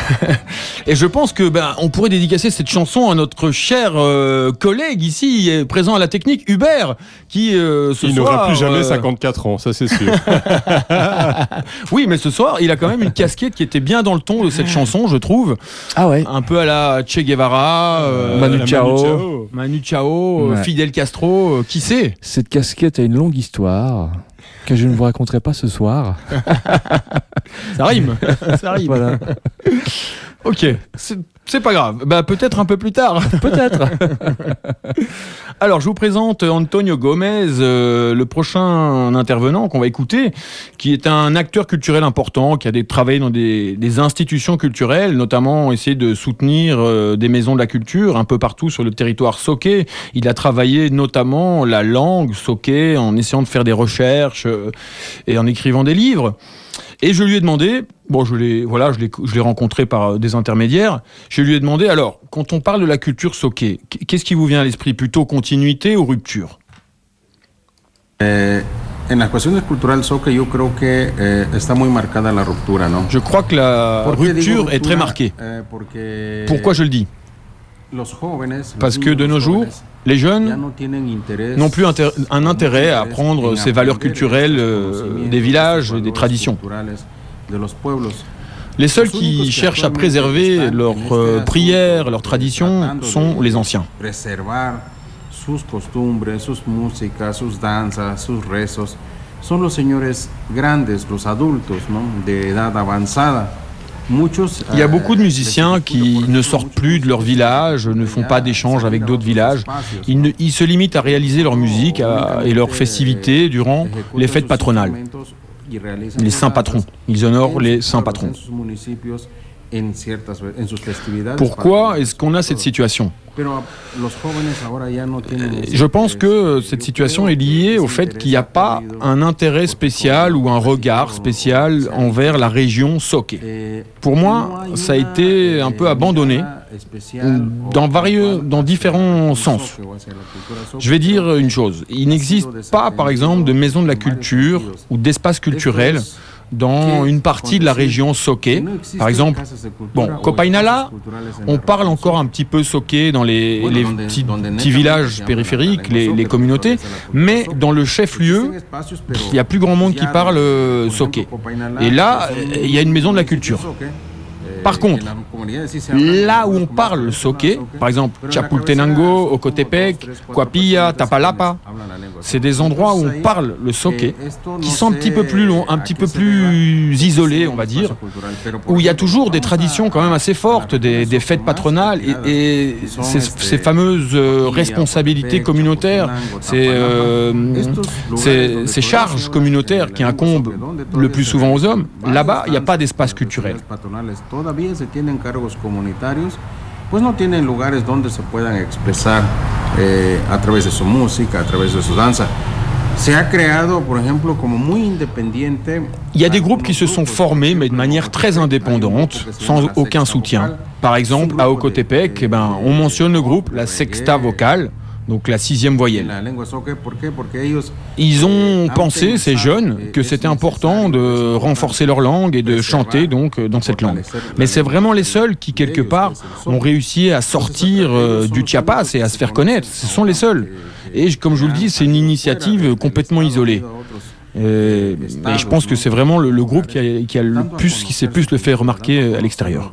[SPEAKER 2] Et je pense que ben, on pourrait dédicacer cette chanson à notre cher euh, collègue ici, présent à la technique, Hubert, qui euh, ce
[SPEAKER 7] il
[SPEAKER 2] soir...
[SPEAKER 7] Il n'aura plus jamais
[SPEAKER 2] euh...
[SPEAKER 7] cinquante-quatre ans, ça c'est sûr.
[SPEAKER 2] Oui, mais ce soir, il a quand même une casquette qui était bien dans le ton de cette chanson, je trouve.
[SPEAKER 1] Ah ouais.
[SPEAKER 2] Un peu à la Che Guevara, euh,
[SPEAKER 1] Manu
[SPEAKER 2] Manu
[SPEAKER 1] Chao,
[SPEAKER 2] Chao, Manu Chao
[SPEAKER 1] ouais.
[SPEAKER 2] Fidel Castro, euh, qui sait?
[SPEAKER 1] Cette casquette a une longue histoire que je ne vous raconterai pas ce soir.
[SPEAKER 2] Ça rime. Ça rime.
[SPEAKER 1] Voilà.
[SPEAKER 2] Ok, c'est, c'est pas grave. Bah, peut-être un peu plus tard.
[SPEAKER 1] Peut-être.
[SPEAKER 2] Alors, je vous présente Antonio Gomez, euh, le prochain intervenant qu'on va écouter, qui est un acteur culturel important, qui a des, travaillé dans des, des institutions culturelles, notamment essayer de soutenir euh, des maisons de la culture un peu partout sur le territoire soké. Il a travaillé notamment la langue soké en essayant de faire des recherches euh, et en écrivant des livres. Et je lui ai demandé, bon, je l'ai, voilà, je l'ai, je l'ai rencontré par des intermédiaires. Je lui ai demandé, alors, quand on parle de la culture soké, qu'est-ce qui vous vient à l'esprit, plutôt continuité ou rupture?
[SPEAKER 8] Eh, en las cuestiones culturales soké, yo creo que eh, está muy marcada la ruptura, ¿no?
[SPEAKER 2] Je crois que la rupture est très marquée.
[SPEAKER 8] Eh, porque
[SPEAKER 2] Pourquoi je le dis?
[SPEAKER 8] los jóvenes,
[SPEAKER 2] Parce
[SPEAKER 8] los
[SPEAKER 2] que de nos jours, les jeunes n'ont plus intér- un intérêt à apprendre ces valeurs culturelles euh, des villages et des traditions. Les seuls qui cherchent à préserver leurs euh, prières, leurs traditions sont les anciens.
[SPEAKER 8] Sus costumbres, sus músicas, sus danzas, sus rezos, son los señores grandes, los adultos, ¿no? De edad avanzada.
[SPEAKER 2] Il y a beaucoup de musiciens qui ne sortent plus de leur village, ne font pas d'échanges avec d'autres villages. Ils, ne, ils se limitent à réaliser leur musique à, et leurs festivités durant les fêtes patronales. Les saints patrons. Ils honorent les saints patrons. Pourquoi est-ce qu'on a cette situation ? Je pense que cette situation est liée au fait qu'il n'y a pas un intérêt spécial ou un regard spécial envers la région soké. Pour moi, ça a été un peu abandonné dans, varieux, dans différents sens. Je vais dire une chose, il n'existe pas, par exemple, de maison de la culture ou d'espace culturel dans une partie de la région soké. Par exemple, bon, Copainala, on parle encore un petit peu soké dans les, les petits, petits villages périphériques, les, les communautés, mais dans le chef-lieu, il y a plus grand monde qui parle euh, soké. Et là, il y a une maison de la culture. Par contre, là où on parle le soké, par exemple Chapultenango, Ocotepec, Coapilla, Tapalapa, c'est des endroits où on parle le soké, qui sont un petit peu plus long, un petit peu plus isolés, on va dire, où il y a toujours des traditions quand même assez fortes, des, des fêtes patronales et, et ces, ces fameuses euh, responsabilités communautaires, ces, euh, ces, ces charges communautaires qui incombent le plus souvent aux hommes. Là-bas, il n'y a pas d'espace culturel.
[SPEAKER 8] Todavía se tienen cargos comunitarios, pues no tienen lugares donde se puedan expresar eh, a través de su música, a través de su danza. Se ha creado, por ejemplo, como muy independiente.
[SPEAKER 2] Il y a des groupes qui se sont formés, mais de manière très indépendante, sans aucun soutien. Par exemple, à Ocotepec, eh ben, on mentionne le groupe La Sexta Vocal, donc la sixième voyelle. Ils ont pensé, ces jeunes, que c'était important de renforcer leur langue et de chanter donc dans cette langue. Mais c'est vraiment les seuls qui, quelque part, ont réussi à sortir euh, du Chiapas et à se faire connaître. Ce sont les seuls. Et comme je vous le dis, c'est une initiative complètement isolée. Et, et je pense que c'est vraiment le, le groupe qui, a, qui, a le plus, qui s'est plus le fait remarquer à l'extérieur.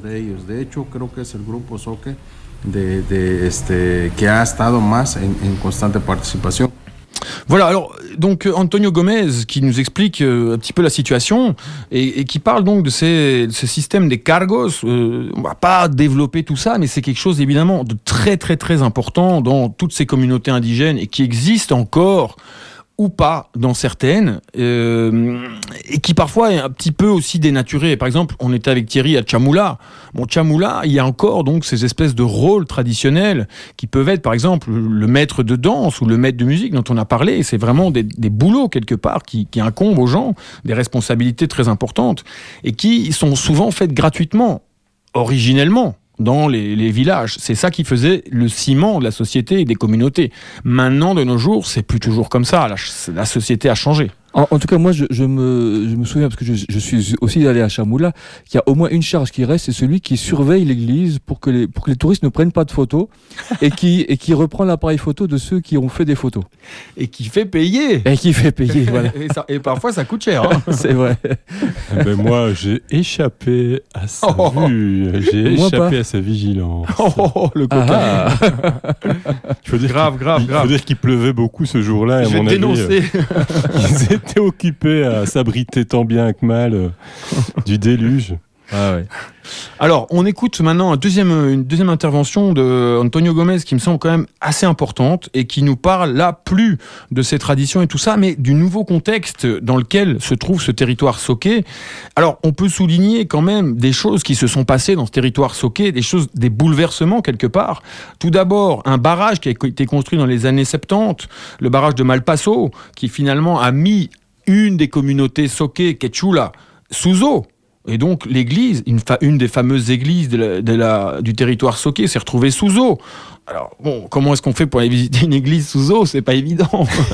[SPEAKER 8] De, de, este, que ha estado más en, en constante participación.
[SPEAKER 2] Voilà, alors donc Antonio Gomez qui nous explique euh, un petit peu la situation et, et qui parle donc de ces, ce système des cargos. Euh, on va pas développer tout ça, mais c'est quelque chose évidemment de très très très important dans toutes ces communautés indigènes et qui existe encore ou pas dans certaines, euh, et qui parfois est un petit peu aussi dénaturé. Par exemple, on était avec Thierry à Chamula. Bon, Chamula, il y a encore donc ces espèces de rôles traditionnels qui peuvent être, par exemple, le maître de danse ou le maître de musique dont on a parlé. C'est vraiment des, des boulots, quelque part, qui, qui incombent aux gens, des responsabilités très importantes, et qui sont souvent faites gratuitement, originellement, dans les, les villages. C'est ça qui faisait le ciment de la société et des communautés. Maintenant, de nos jours, c'est plus toujours comme ça. La, la société a changé.
[SPEAKER 1] En, en tout cas, moi, je, je, me, je me souviens, parce que je, je suis aussi allé à Chamoula, qu'il y a au moins une charge qui reste, c'est celui qui surveille l'église pour que les, pour que les touristes ne prennent pas de photos et qui, et qui reprend l'appareil photo de ceux qui ont fait des photos.
[SPEAKER 2] Et qui fait payer.
[SPEAKER 1] Et qui fait payer, voilà.
[SPEAKER 2] et, ça, et parfois, ça coûte cher. Hein.
[SPEAKER 1] C'est vrai.
[SPEAKER 7] Mais moi, j'ai échappé à sa
[SPEAKER 2] Oh.
[SPEAKER 7] vue, j'ai
[SPEAKER 1] Moi
[SPEAKER 7] échappé
[SPEAKER 1] pas.
[SPEAKER 7] à sa vigilance.
[SPEAKER 2] Oh, oh, oh, le coquin.
[SPEAKER 1] Ah,
[SPEAKER 7] Il faut dire
[SPEAKER 2] Grave,
[SPEAKER 7] qu'il-
[SPEAKER 2] grave,
[SPEAKER 7] il
[SPEAKER 2] grave.
[SPEAKER 7] faut dire qu'il pleuvait beaucoup ce jour-là. Et
[SPEAKER 2] Je
[SPEAKER 7] à
[SPEAKER 2] vais
[SPEAKER 7] mon
[SPEAKER 2] te
[SPEAKER 7] avis,
[SPEAKER 2] dénoncer.
[SPEAKER 7] euh, ils étaient occupés à s'abriter tant bien que mal euh, du déluge.
[SPEAKER 1] ah ouais.
[SPEAKER 2] Alors, on écoute maintenant un deuxième, une deuxième intervention de Antonio Gomez qui me semble quand même assez importante et qui nous parle là plus de ces traditions et tout ça, mais du nouveau contexte dans lequel se trouve ce territoire soqué. Alors, on peut souligner quand même des choses qui se sont passées dans ce territoire soqué, des choses, des bouleversements quelque part. Tout d'abord, un barrage qui a été construit dans les années soixante-dix, le barrage de Malpaso, qui finalement a mis une des communautés soquées, Quechula, sous eau. Et donc l'église, une, fa- une des fameuses églises de la, de la, du territoire soqué s'est retrouvée sous eau. Alors bon, comment est-ce qu'on fait pour aller visiter une église sous eau ? C'est pas évident.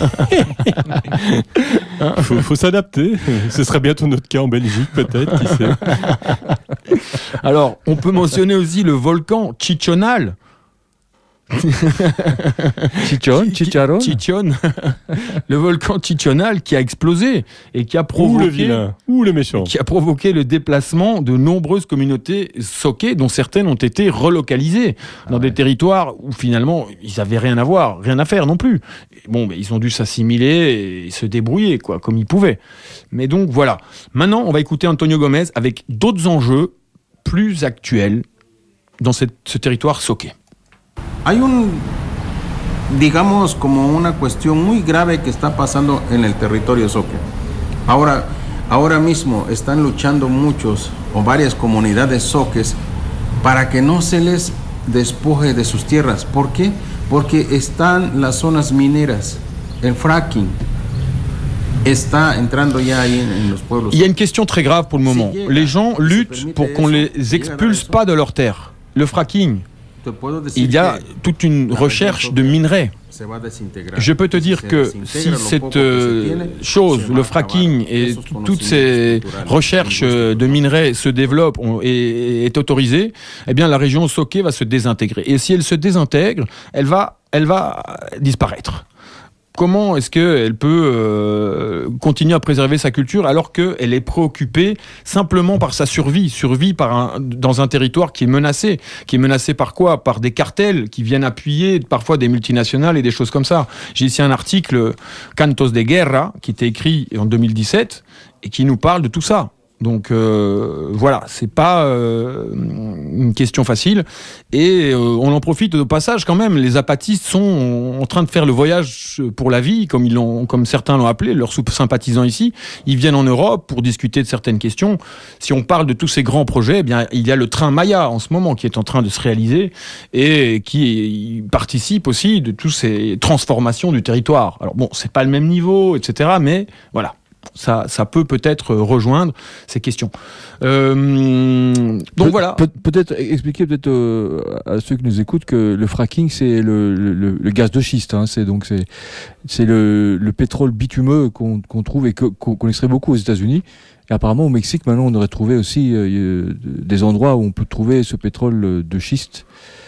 [SPEAKER 7] Il faut, faut s'adapter. Ce serait bientôt notre cas en Belgique, peut-être, qui sait.
[SPEAKER 2] Alors on peut mentionner aussi le volcan Chichonal.
[SPEAKER 1] Chichon, chicharron.
[SPEAKER 2] Chichon, le volcan Chichonal qui a explosé et qui a
[SPEAKER 7] Ou le
[SPEAKER 2] provoqué
[SPEAKER 7] vilain, ou le méchant.
[SPEAKER 2] qui a provoqué le déplacement de nombreuses communautés soquées, dont certaines ont été relocalisées dans des territoires où finalement ils n'avaient rien à voir, rien à faire non plus. Et bon, ben, ils ont dû s'assimiler et se débrouiller quoi, comme ils pouvaient. Mais donc voilà. Maintenant, on va écouter Antonio Gomez avec d'autres enjeux plus actuels dans cette- ce territoire soqué.
[SPEAKER 8] Hay un, digamos, como una cuestión muy grave que está pasando en el territorio soque. Ahora, ahora mismo están luchando muchos o varias comunidades soques para que no se les despoje de sus tierras. ¿Por qué? Porque están las zonas mineras, el fracking está entrando ya ahí en, en los pueblos.
[SPEAKER 2] Il y a une question très grave pour le moment. Les gens luttent pour qu'on les expulse pas de leurs terres. Le fracking,
[SPEAKER 8] Te puedo decir
[SPEAKER 2] il y a
[SPEAKER 8] que
[SPEAKER 2] toute une recherche de minerais.
[SPEAKER 8] se va a desintegrar.
[SPEAKER 2] Je peux te dire
[SPEAKER 8] Se
[SPEAKER 2] que
[SPEAKER 8] desintegra
[SPEAKER 2] si
[SPEAKER 8] lo
[SPEAKER 2] cette
[SPEAKER 8] poco que se
[SPEAKER 2] euh,
[SPEAKER 8] tiene,
[SPEAKER 2] chose,
[SPEAKER 8] se va
[SPEAKER 2] le
[SPEAKER 8] a
[SPEAKER 2] fracking
[SPEAKER 8] acabar
[SPEAKER 2] et
[SPEAKER 8] esos
[SPEAKER 2] t- toutes ces
[SPEAKER 8] conocimientos culturales,
[SPEAKER 2] recherches euh, de minerais se développent on- et est autorisée, eh bien la région soquée va se désintégrer. Et si elle se désintègre, elle va, elle va disparaître. Comment est-ce qu'elle peut euh, continuer à préserver sa culture alors qu'elle est préoccupée simplement par sa survie, survie par un, dans un territoire qui est menacé, qui est menacé par quoi ? Par des cartels qui viennent appuyer parfois des multinationales et des choses comme ça. J'ai ici un article, Cantos de Guerra, qui était écrit en deux mille dix-sept et qui nous parle de tout ça. Donc euh, voilà, c'est pas euh, une question facile. Et euh, on en profite au passage quand même. Les apatistes sont en train de faire le voyage pour la vie, comme ils l'ont, comme certains l'ont appelé, leurs sympathisants ici. Ils viennent en Europe pour discuter de certaines questions. Si on parle de tous ces grands projets, eh bien il y a le train Maya en ce moment qui est en train de se réaliser et qui participe aussi de toutes ces transformations du territoire. Alors bon, c'est pas le même niveau, et cetera. Mais voilà. Ça, ça peut peut-être rejoindre ces questions. Euh, donc
[SPEAKER 1] Pe-
[SPEAKER 2] voilà.
[SPEAKER 1] Peut, peut-être expliquer peut-être euh, à ceux qui nous écoutent que le fracking c'est le, le, le gaz de schiste. Hein, c'est donc c'est c'est le, le pétrole bitumeux qu'on, qu'on trouve et que, qu'on, qu'on extrait beaucoup aux États-Unis. Et apparemment au Mexique maintenant on aurait trouvé aussi euh, des endroits où on peut trouver ce pétrole de schiste.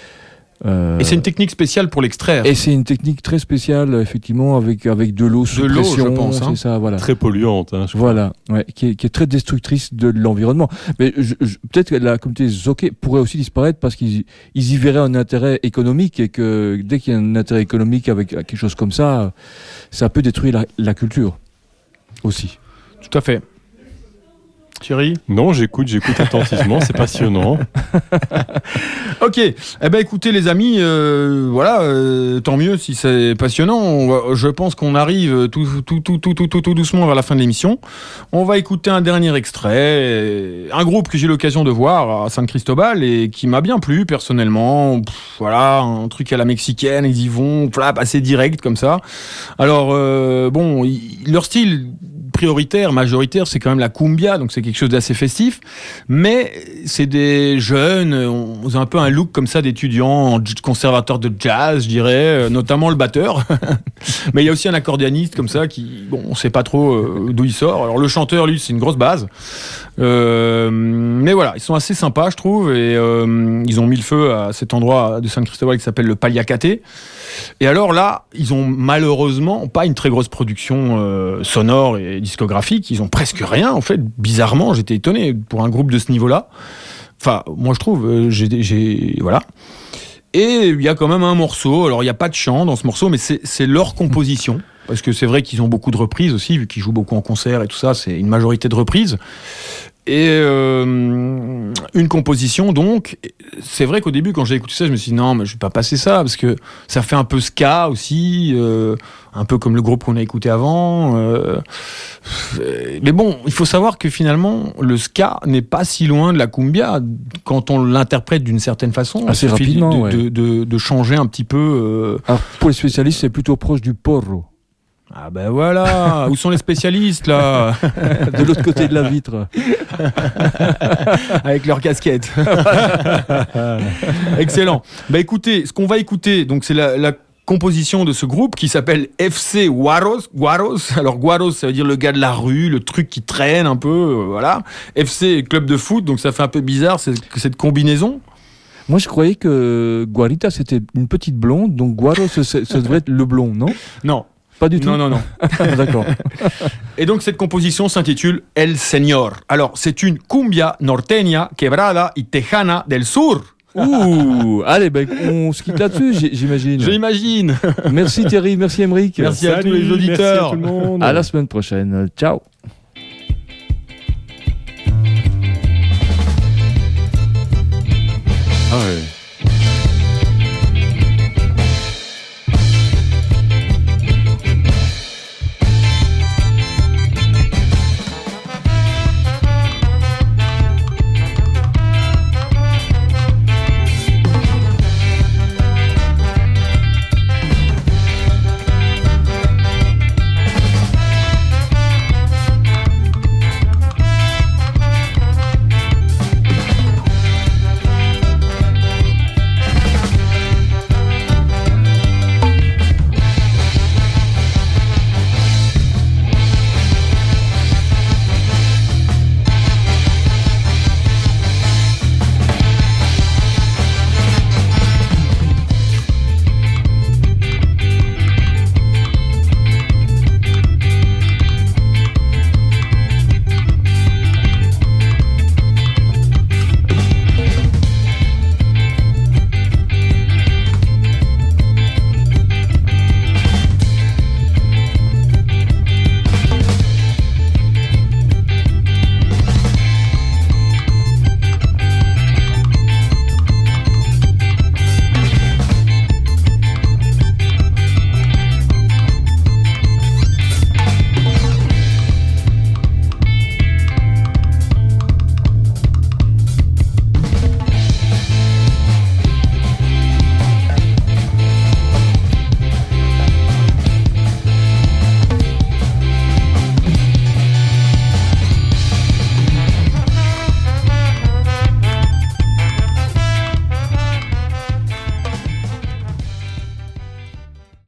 [SPEAKER 1] Euh,
[SPEAKER 2] Et c'est une technique spéciale pour l'extraire.
[SPEAKER 1] Et c'est une technique très spéciale, effectivement, avec, avec de l'eau sous
[SPEAKER 2] De l'eau,
[SPEAKER 1] pression.
[SPEAKER 2] je pense, hein.
[SPEAKER 1] C'est ça, voilà.
[SPEAKER 7] Très polluante. Hein, je crois.
[SPEAKER 1] Voilà, ouais, qui, est, qui est très destructrice de l'environnement. Mais je, je, peut-être que la communauté zoké pourrait aussi disparaître parce qu'ils ils y verraient un intérêt économique et que dès qu'il y a un intérêt économique avec quelque chose comme ça, ça peut détruire la, la culture aussi.
[SPEAKER 2] Tout à fait. Thierry ?
[SPEAKER 7] Non, j'écoute, j'écoute attentivement, c'est passionnant.
[SPEAKER 2] Ok, eh ben écoutez les amis, euh, voilà, euh, tant mieux si c'est passionnant. On va- je pense qu'on arrive tout, tout, tout, tout, tout, tout, tout doucement vers la fin de l'émission. On va écouter un dernier extrait, un groupe que j'ai eu l'occasion de voir à San Cristobal et qui m'a bien plu personnellement. Pff, voilà, un truc à la mexicaine, ils y vont, flap, assez direct comme ça. Alors euh, bon, il- leur style prioritaire, majoritaire, c'est quand même la cumbia, donc c'est quelque chose d'assez festif. Mais c'est des jeunes, on a un peu un look comme ça d'étudiants en conservateur de jazz, je dirais, notamment le batteur. Mais il y a aussi un accordéoniste comme ça qui, bon, on sait pas trop euh, d'où il sort. Alors le chanteur, lui, c'est une grosse base. Euh, mais voilà, ils sont assez sympas, je trouve, et euh, ils ont mis le feu à cet endroit de San Cristobal qui s'appelle le Paliacate. Et alors là, ils ont malheureusement pas une très grosse production euh, sonore et discographique. Ils ont presque rien, en fait. Bizarrement, j'étais étonné pour un groupe de ce niveau-là. Enfin, moi je trouve, euh, j'ai, j'ai, voilà. Et il y a quand même un morceau. Alors il n'y a pas de chant dans ce morceau, mais c'est, c'est leur composition. Parce que c'est vrai qu'ils ont beaucoup de reprises aussi, vu qu'ils jouent beaucoup en concert et tout ça. C'est une majorité de reprises. Et euh, une composition, donc, c'est vrai qu'au début, quand j'ai écouté ça, je me suis dit non, mais je vais pas passer ça, parce que ça fait un peu ska aussi, euh, un peu comme le groupe qu'on a écouté avant. Euh, mais bon, il faut savoir que finalement, le ska n'est pas si loin de la cumbia quand on l'interprète d'une certaine façon.
[SPEAKER 1] Assez rapidement,
[SPEAKER 2] de,
[SPEAKER 1] ouais.
[SPEAKER 2] de, de, de changer un petit peu. Euh...
[SPEAKER 1] Alors, pour les spécialistes, c'est plutôt proche du porro.
[SPEAKER 2] Ah ben voilà, où sont les spécialistes là?
[SPEAKER 1] De l'autre côté de la vitre.
[SPEAKER 2] Avec leurs casquettes. Excellent. Bah écoutez, ce qu'on va écouter, donc c'est la, la composition de ce groupe qui s'appelle F C Guaros. Guaros. Alors Guaros, ça veut dire le gars de la rue, le truc qui traîne un peu, euh, voilà. F C club de foot, donc ça fait un peu bizarre cette, cette combinaison.
[SPEAKER 1] Moi, je croyais que Guarita c'était une petite blonde, donc Guaros, ça, ça devrait être le blond, non?
[SPEAKER 2] Non.
[SPEAKER 1] Pas du tout.
[SPEAKER 2] Non, non, non.
[SPEAKER 1] D'accord.
[SPEAKER 2] Et donc, cette composition s'intitule El Señor. Alors, c'est une cumbia norteña, quebrada y tejana del sur.
[SPEAKER 1] Ouh, allez, ben, on se quitte là-dessus, j'imagine.
[SPEAKER 2] J'imagine.
[SPEAKER 1] Merci Thierry, merci Aymeric.
[SPEAKER 2] Merci à tous les auditeurs.
[SPEAKER 7] Merci à tout le monde.
[SPEAKER 1] À la semaine prochaine. Ciao.
[SPEAKER 7] Ah ouais.